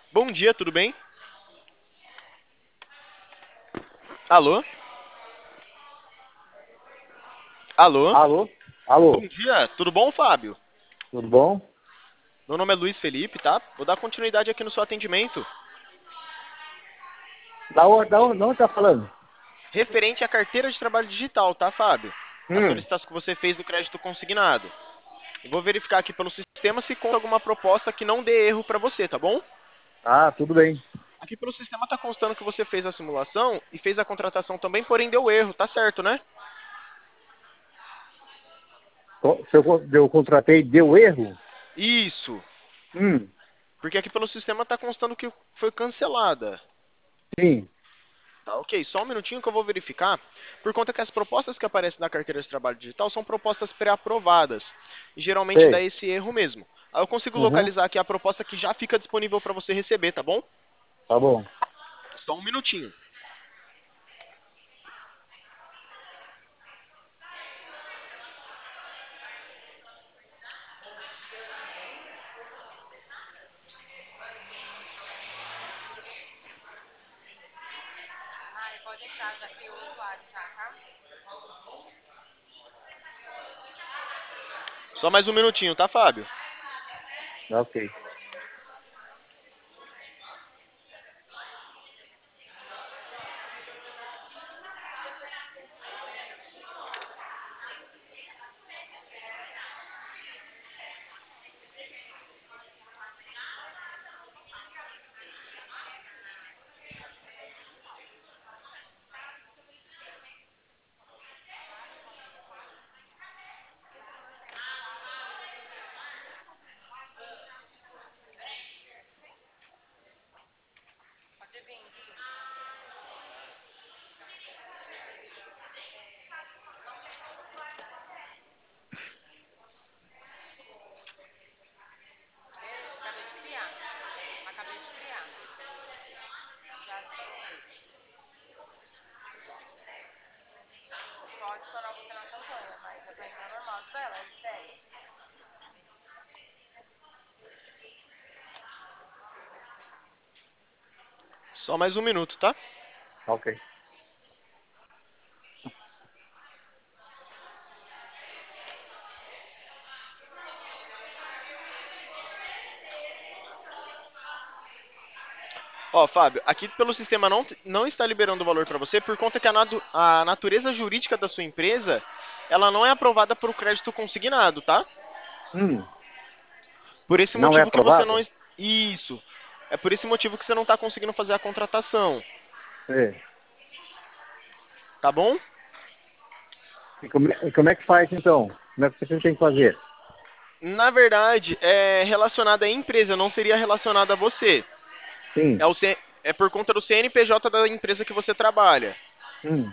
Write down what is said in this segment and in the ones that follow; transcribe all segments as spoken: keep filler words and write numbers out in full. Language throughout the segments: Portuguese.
Bom dia, tudo bem? Alô? Alô? Alô? Bom Alô? dia, tudo bom, Fábio? Tudo bom? Meu nome é Luiz Felipe, tá? Vou dar continuidade aqui no seu atendimento. Da onde, da onde, da onde tá falando? Referente à carteira de trabalho digital, tá, Fábio? A Hum. solicitação que você fez do crédito consignado. Eu vou verificar aqui pelo sistema se conta alguma proposta que não dê erro para você, tá bom? Ah, tudo bem. Aqui pelo sistema tá constando que você fez a simulação e fez a contratação também, porém deu erro, tá certo, né? Co- Se eu, con- eu contratei, deu erro? Isso. Hum. Porque aqui pelo sistema tá constando que foi cancelada. Sim. Tá, ok, só um minutinho que eu vou verificar, por conta que as propostas que aparecem na carteira de trabalho digital são propostas pré-aprovadas, e geralmente dá Sei. esse erro mesmo. Aí eu consigo Uhum. localizar aqui a proposta que já fica disponível para você receber, tá bom? Tá bom. Só um minutinho. Só mais um minutinho, tá, Fábio? Tá ok. Só mais um minuto, tá? Tá ok. Ó, Fábio, aqui pelo sistema não, não está liberando o valor para você por conta que a, natu- a natureza jurídica da sua empresa, ela não é aprovada por crédito consignado, tá? Hum. Por esse Não é motivo que você não... aprovado? es- Isso. É por esse motivo que você não está conseguindo fazer a contratação, É. tá bom? E como, é, e como é que faz então? Como é que você tem que fazer? Na verdade, é relacionada à empresa, não seria relacionada a você. Sim. É, o C... é por conta do C N P J da empresa que você trabalha. Hum.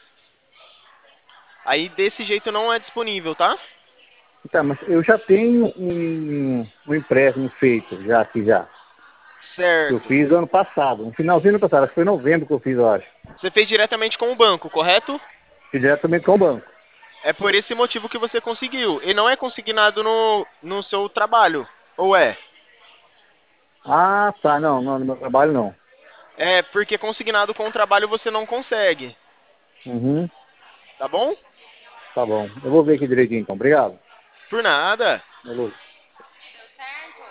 Aí desse jeito não é disponível, tá? Tá, mas eu já tenho um, um empréstimo feito, já aqui já. Que eu Certo. fiz ano passado, no finalzinho do ano passado, acho que foi em novembro que eu fiz, eu acho. Você fez diretamente com o banco, correto? Fiz diretamente com o banco. É por esse motivo que você conseguiu. E não é consignado no, no seu trabalho, ou é? Ah, tá, não, não, no meu trabalho não. É porque consignado com o trabalho você não consegue, Uhum. tá bom? Tá bom. Eu vou ver aqui direitinho então. Obrigado. Por nada. Alô.